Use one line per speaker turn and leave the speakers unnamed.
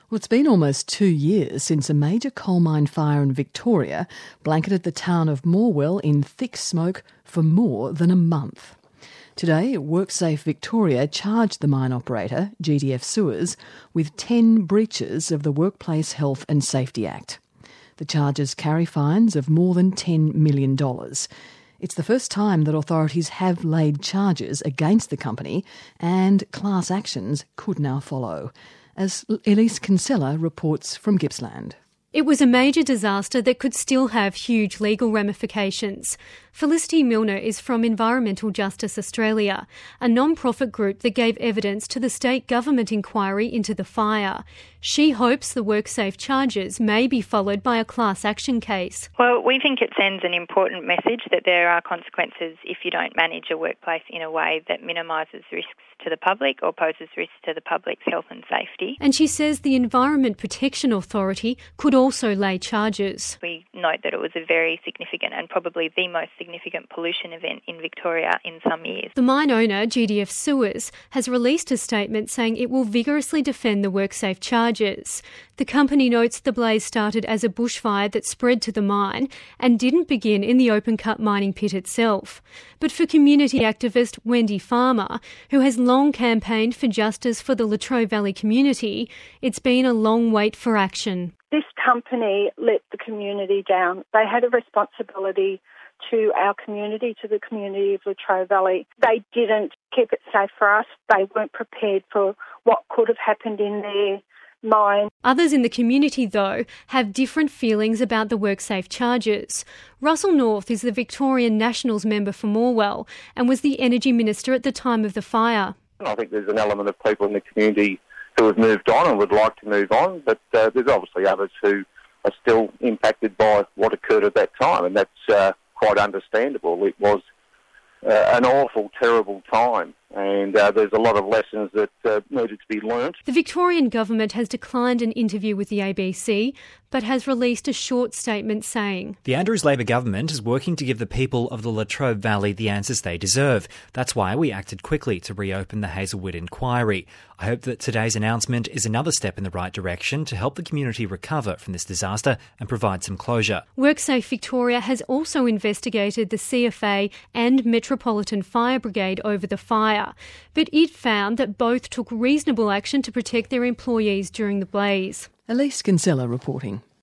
Well, it's been almost 2 years since a major coal mine fire in Victoria blanketed the town of Morwell in thick smoke for more than a month. Today, WorkSafe Victoria charged the mine operator, GDF Suez, with 10 breaches of the Workplace Health and Safety Act. The charges carry fines of more than $10 million. It's the first time that authorities have laid charges against the company, and class actions could now follow, as Elise Kinsella reports from Gippsland.
It was a major disaster that could still have huge legal ramifications. Felicity Milner is from Environmental Justice Australia, a non-profit group that gave evidence to the state government inquiry into the fire. She hopes the WorkSafe charges may be followed by a class action case.
Well, we think it sends an important message that there are consequences if you don't manage a workplace in a way that minimises risks to the public or poses risks to the public's health and safety.
And she says the Environment Protection Authority could also lay charges.
We note that it was a very significant and probably the most significant pollution event in Victoria in some years.
The mine owner, GDF Suez, has released a statement saying it will vigorously defend the WorkSafe charges. The company notes the blaze started as a bushfire that spread to the mine and didn't begin in the open-cut mining pit itself. But for community activist Wendy Farmer, who has long campaigned for justice for the Latrobe Valley community, it's been a long wait for action.
This company let the community down. They had a responsibility to our community, to the community of Latrobe Valley. They didn't keep it safe for us. They weren't prepared for what could have happened in their mine.
Others in the community, though, have different feelings about the WorkSafe charges. Russell North is the Victorian Nationals member for Morwell and was the Energy Minister at the time of the fire.
I think there's an element of people in the community who have moved on and would like to move on, but there's obviously others who are still impacted by what occurred at that time, and that's quite understandable. It was an awful, terrible time, and there's a lot of lessons that needed to be learnt.
The Victorian government has declined an interview with the ABC, but has released a short statement saying,
"The Andrews Labor government is working to give the people of the Latrobe Valley the answers they deserve. That's why we acted quickly to reopen the Hazelwood inquiry. I hope that today's announcement is another step in the right direction to help the community recover from this disaster and provide some closure." WorkSafe Victoria has also investigated the CFA and Metropolitan Fire Brigade over the fire, but it found that both took reasonable action to protect their employees during the blaze.
Elise Kinsella reporting.